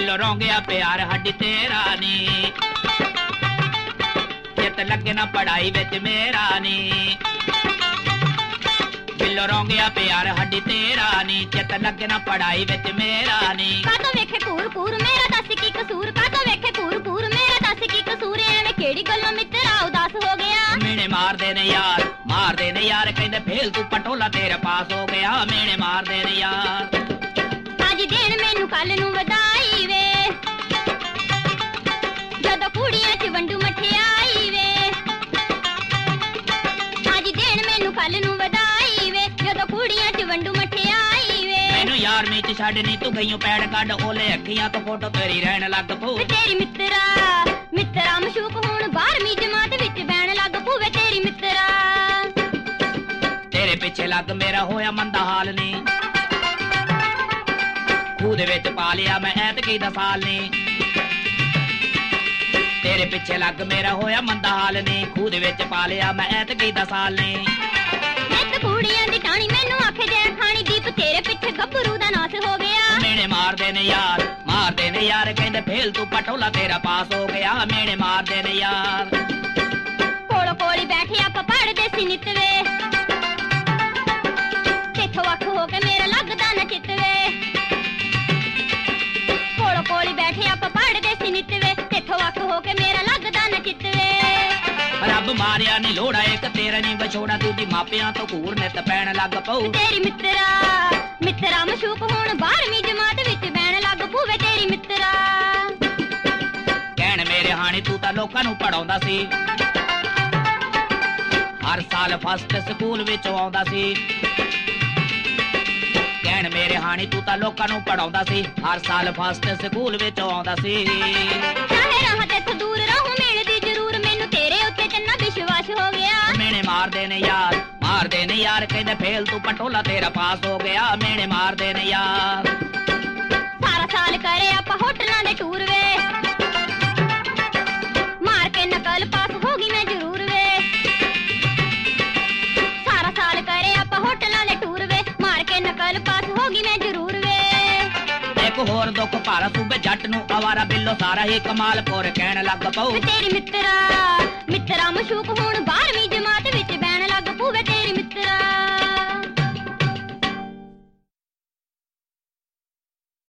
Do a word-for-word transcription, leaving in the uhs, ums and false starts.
below रोंगया प्यार हड्डी तेरा नी चित लगे ना पढ़ाई विच मेरा नी बिलो रोंगया प्यार हड्डी तेरा नी चित लगे ना पढ़ाई विच मेरा नी कातो वेखे पूर पूर मेरा दस की कसूर कातो वेखे पूर पूर मेरा दस की कसूर एवें केड़ी गल्लों मित्रा उदास हो गया मेने मार देने यार मार देने यार कहंदे फेल तू पटोला तेरे पास हो गया मेने मार देने यार आज देन मैनू कल नू वधाई वे जदों कुड़ियां च वंडू मठियाई वे आज देन मैनू कल नू वधाई वे जदों कुड़ियां च वंडू मठियाई वे मैनू यार में च छड्ड नी तू गईयों पैड़ कढ ओले अखियां तो फोटो तेरी रहन लग पऊ तेरी मित्रा मित्रा मशूक हुण बारहवीं जमात विच बैण लग पवे तेरी मित्रा तेरे पिछे लग मेरा होया मंदा हाल नी खूह दे विच पा लिया मैं ऐतकी दा साल नी तेरे पिछे लग मेरा होया मंदा हाल नी खूह दे विच पा लिया मैं ऐतकी दा साल नी नित कुड़ियां दी टाणी मैनू आखे जै खानी दीप तेरे पिछे गभरू दा नास हो गया मेने मार देने यार मार देने यार कहंदे फेल तू पटोला तेरा पास हो गया मेने मार देने यार कोलो कोली बैठे आप पढ़दे सी नितवे तेथों अख हो के मेरा लगदा ना चितवे कोलो कोली बैठे आप पढ़दे सी नितवे तेथों अख हो के मेरा लगदा ना चितवे रब मारिया नी लोड़ा एक तेरा नी बछोड़ा दूजी मापियां तो घूर नित पैण लग पऊ तेरी मित्रा मित्रा मशूक हुण बारहवीं जमात विच बैण लग पवे तेरी मित्रा कहण मेरे हाणी तू तां लोकां नू पढ़ाउंदा सी हर साल फस्ट स्कूल विच आउंदा सी कहण मेरे हाणी तू तां लोकां नू पढ़ाउंदा सी हर साल फस्ट स्कूल विच आउंदा सी चाहे राह तेथों दूर रहूं मिलदी जरूर मैनू तेरे उत्ते चन्ना विश्वास हो गया मेने मार देने यार मार देने यार कहंदे फेल तू पटोला तेरा पास हो गया मेने मार देने यार सारा साल करे आप होटलां दे टूर वे मार के नकल पास होगी मैं जरूर वे सारा साल करे आप होटलां दे टूर वे मार के नकल पास होगी मैं जरूर वे एक होर दुख भारा सूबे जट नू आवारा बिल्लो सारा ही कमाल पोर कहण लग पऊ तेरी मित्रा मित्रा मशूक हुण बारहवीं जमात विच बैण लग पवे तेरी मित्रा